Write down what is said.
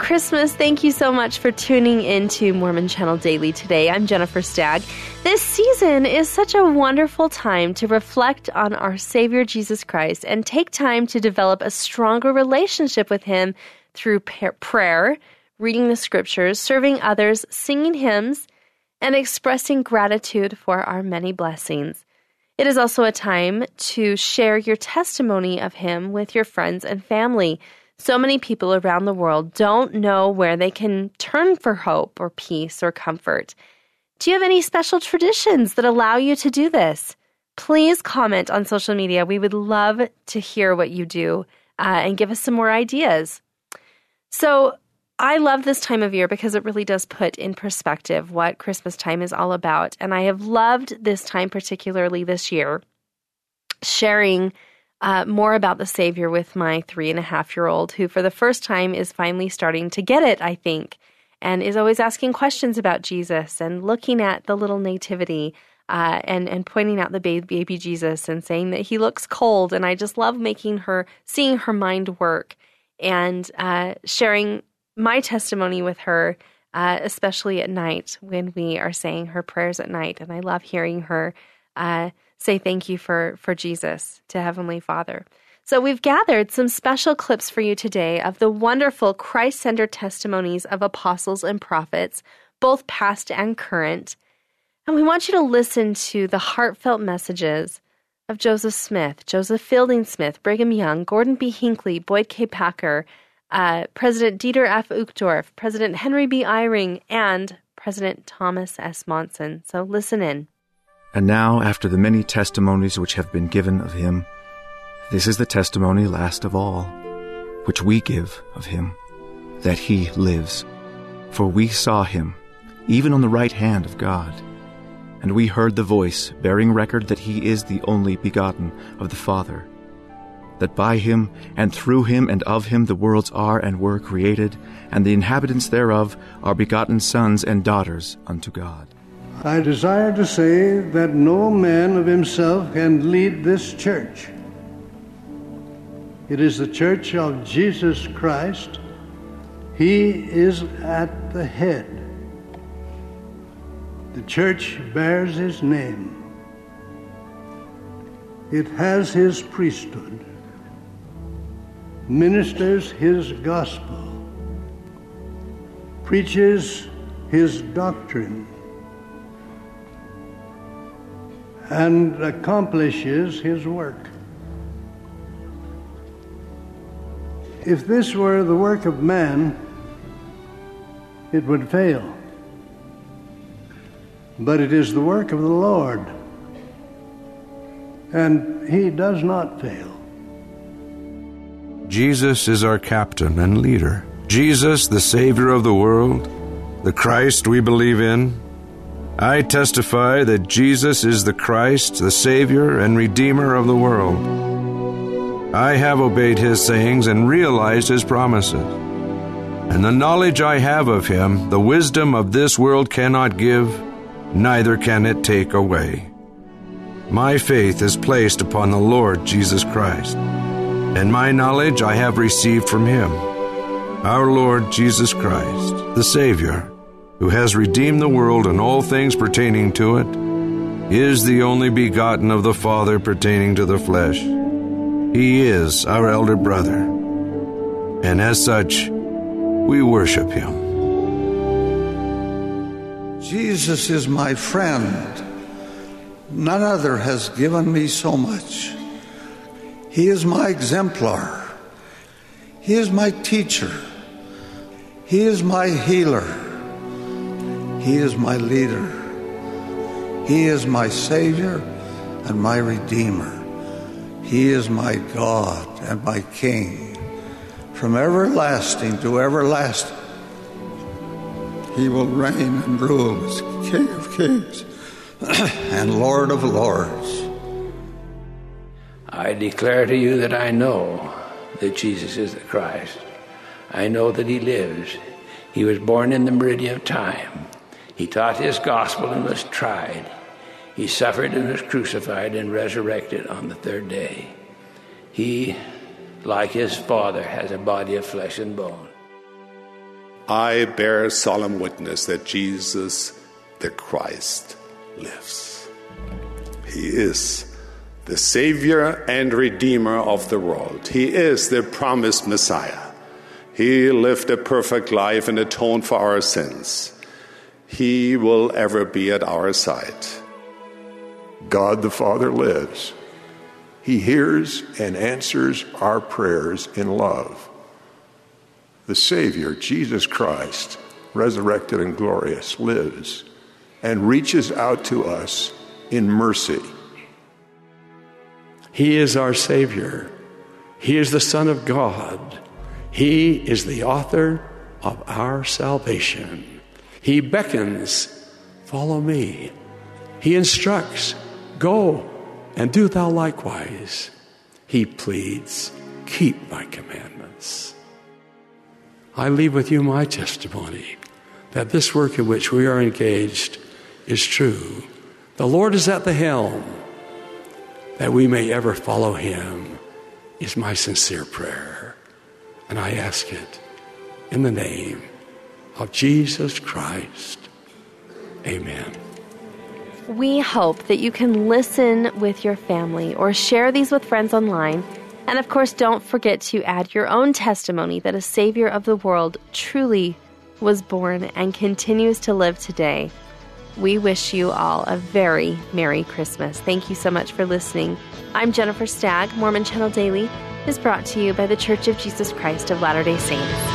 Christmas. Thank you so much for tuning into Mormon Channel Daily today. I'm Jennifer Stagg. This season is such a wonderful time to reflect on our Savior Jesus Christ and take time to develop a stronger relationship with Him through prayer, reading the scriptures, serving others, singing hymns, and expressing gratitude for our many blessings. It is also a time to share your testimony of Him with your friends and family. So many people around the world don't know where they can turn for hope or peace or comfort. Do you have any special traditions that allow you to do this? Please comment on social media. We would love to hear what you do and give us some more ideas. So I love this time of year because it really does put in perspective what Christmas time is all about. And I have loved this time, particularly this year, sharing more about the Savior with my 3.5-year-old, who for the first time is finally starting to get it, I think, and is always asking questions about Jesus and looking at the little nativity and pointing out the baby Jesus and saying that he looks cold. And I just love seeing her mind work and sharing my testimony with her, especially at night when we are saying her prayers at night. And I love hearing her say thank you for Jesus to Heavenly Father. So we've gathered some special clips for you today of the wonderful Christ-centered testimonies of apostles and prophets, both past and current. And we want you to listen to the heartfelt messages of Joseph Smith, Joseph Fielding Smith, Brigham Young, Gordon B. Hinckley, Boyd K. Packer, President Dieter F. Uchtdorf, President Henry B. Eyring, and President Thomas S. Monson. So listen in. And now, after the many testimonies which have been given of him, this is the testimony last of all, which we give of him, that he lives. For we saw him, even on the right hand of God, and we heard the voice bearing record that he is the only begotten of the Father, that by him and through him and of him the worlds are and were created, and the inhabitants thereof are begotten sons and daughters unto God. I desire to say that no man of himself can lead this church. It is the church of Jesus Christ. He is at the head. The church bears his name. It has his priesthood, ministers his gospel, preaches his doctrine, and accomplishes his work. If this were the work of man, it would fail. But it is the work of the Lord, and he does not fail. Jesus is our captain and leader. Jesus, the Savior of the world, the Christ we believe in. I testify that Jesus is the Christ, the Savior and Redeemer of the world. I have obeyed his sayings and realized his promises. And the knowledge I have of him, the wisdom of this world cannot give, neither can it take away. My faith is placed upon the Lord Jesus Christ, and my knowledge I have received from him, our Lord Jesus Christ, the Savior, who has redeemed the world and all things pertaining to it, is the only begotten of the Father pertaining to the flesh. He is our elder brother, and as such, we worship him. Jesus is my friend. None other has given me so much. He is my exemplar. He is my teacher. He is my healer. He is my leader. He is my Savior and my Redeemer. He is my God and my King. From everlasting to everlasting, he will reign and rule as King of kings and Lord of lords. I declare to you that I know that Jesus is the Christ. I know that he lives. He was born in the meridian of time. He taught his gospel and was tried. He suffered and was crucified and resurrected on the third day. He, like his Father, has a body of flesh and bone. I bear solemn witness that Jesus the Christ lives. He is the Savior and Redeemer of the world. He is the promised Messiah. He lived a perfect life and atoned for our sins. He will ever be at our side. God the Father lives. He hears and answers our prayers in love. The Savior, Jesus Christ, resurrected and glorious, lives and reaches out to us in mercy. He is our Savior. He is the Son of God. He is the author of our salvation. He beckons, follow me. He instructs, go and do thou likewise. He pleads, keep my commandments. I leave with you my testimony that this work in which we are engaged is true. The Lord is at the helm. That we may ever follow him is my sincere prayer. And I ask it in the name of Jesus Christ. Amen. We hope that you can listen with your family or share these with friends online. And of course, don't forget to add your own testimony that a Savior of the world truly was born and continues to live today. We wish you all a very Merry Christmas. Thank you so much for listening. I'm Jennifer Stagg. Mormon Channel Daily is brought to you by The Church of Jesus Christ of Latter-day Saints.